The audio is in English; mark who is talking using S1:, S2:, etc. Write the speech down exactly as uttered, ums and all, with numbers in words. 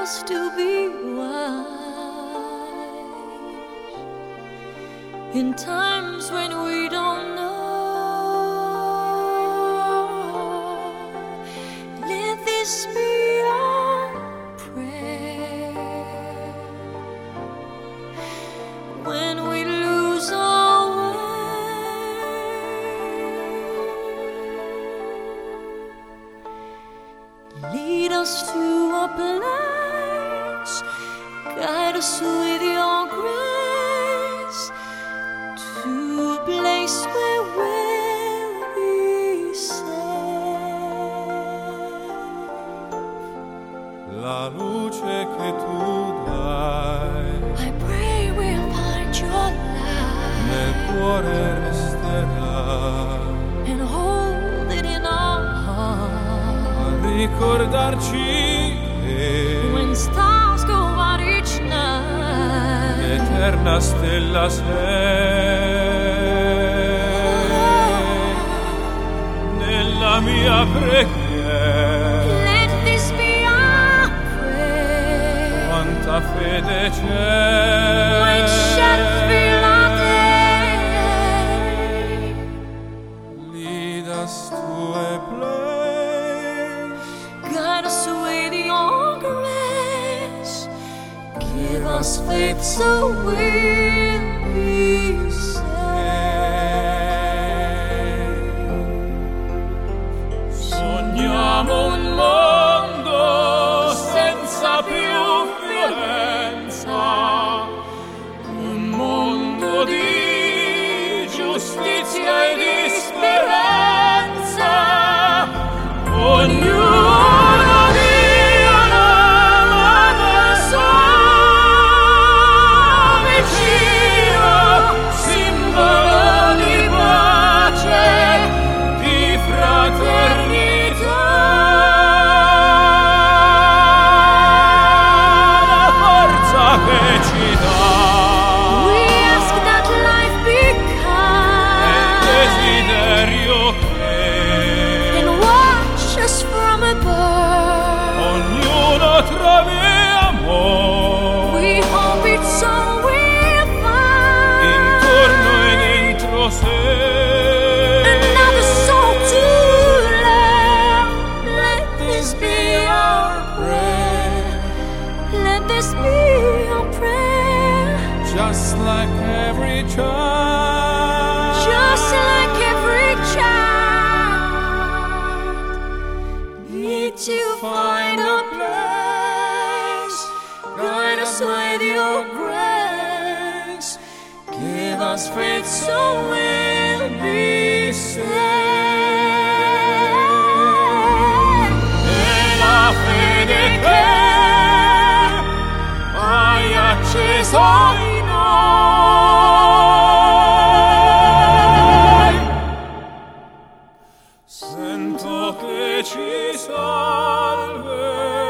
S1: us to be wise in times when we don't know. Let this be our prayer when we lose our way. Lead us to a place, guide us with your grace, to a place where we'll be safe.
S2: La luce che tu dai
S1: I pray we'll find your
S2: nel
S1: light
S2: cuore resterà,
S1: and hold it in our heart.
S2: a ricordarci che
S1: When stars go out each night,
S2: l'eterna stella sei nella mia preghiera.
S1: let this be our prayer.
S2: Quanta fede c'è
S1: When shadows fill our day,
S2: lead us to a place,
S1: guide us with your grace. Give us faith so we'll be safe.
S2: sogniamo un mondo senza più violenza, un mondo di giustizia e di speranza. Ognuno dia la sua vicino, simbolo di pace, di fraternità. La forza che ci dà
S1: We ask that life be
S2: è il
S1: kind
S2: desiderio che
S1: and watch us from above.
S2: ognuno trovi amore
S1: We hope it's all we'll find.
S2: intorno e dentro sé.
S1: Another soul to love. Let this be our prayer. Let this be our prayer.
S2: Just like every child,
S1: Just like every child, need to find a place. Guide us with your grace. Give us faith so we'll be safe.
S2: e la fede che hai acceso in noi, sento che ci salverà.